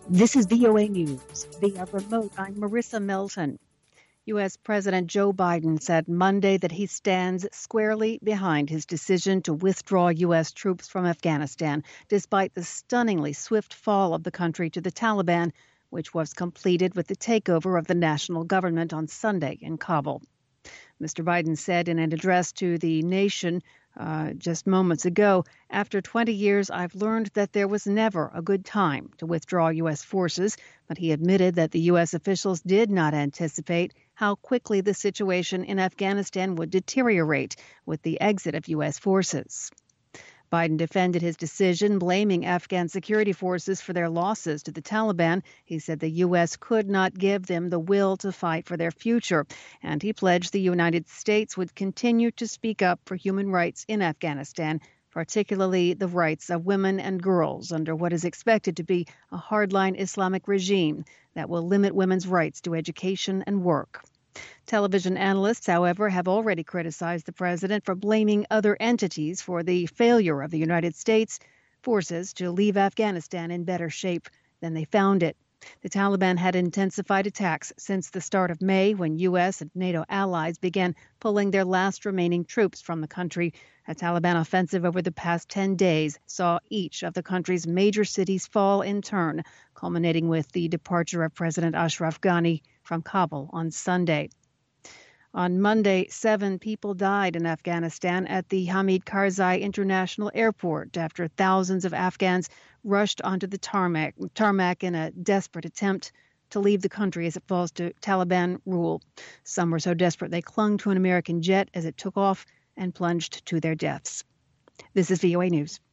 This is VOA News. Via remote, I'm Marissa Milton. U.S. President Joe Biden said Monday that he stands squarely behind his decision to withdraw U.S. troops from Afghanistan, despite the stunningly swift fall of the country to the Taliban, which was completed with the takeover of the national government on Sunday in Kabul. Mr. Biden said in an address to the nation just moments ago, after 20 years, I've learned that there was never a good time to withdraw U.S. forces, but he admitted that the U.S. officials did not anticipate how quickly the situation in Afghanistan would deteriorate with the exit of U.S. forces. Biden defended his decision, blaming Afghan security forces for their losses to the Taliban. He said the U.S. could not give them the will to fight for their future, and he pledged the United States would continue to speak up for human rights in Afghanistan, particularly the rights of women and girls under what is expected to be a hardline Islamic regime that will limit women's rights to education and work. Television analysts, however, have already criticized the president for blaming other entities for the failure of the United States forces to leave Afghanistan in better shape than they found it. The Taliban had intensified attacks since the start of May, when U.S. and NATO allies began pulling their last remaining troops from the country. A Taliban offensive over the past 10 days saw each of the country's major cities fall in turn, culminating with the departure of President Ashraf Ghani from Kabul on Sunday. On Monday, 7 people died in Afghanistan at the Hamid Karzai International Airport after thousands of Afghans rushed onto the tarmac in a desperate attempt to leave the country as it falls to Taliban rule. Some were so desperate they clung to an American jet as it took off and plunged to their deaths. This is VOA News.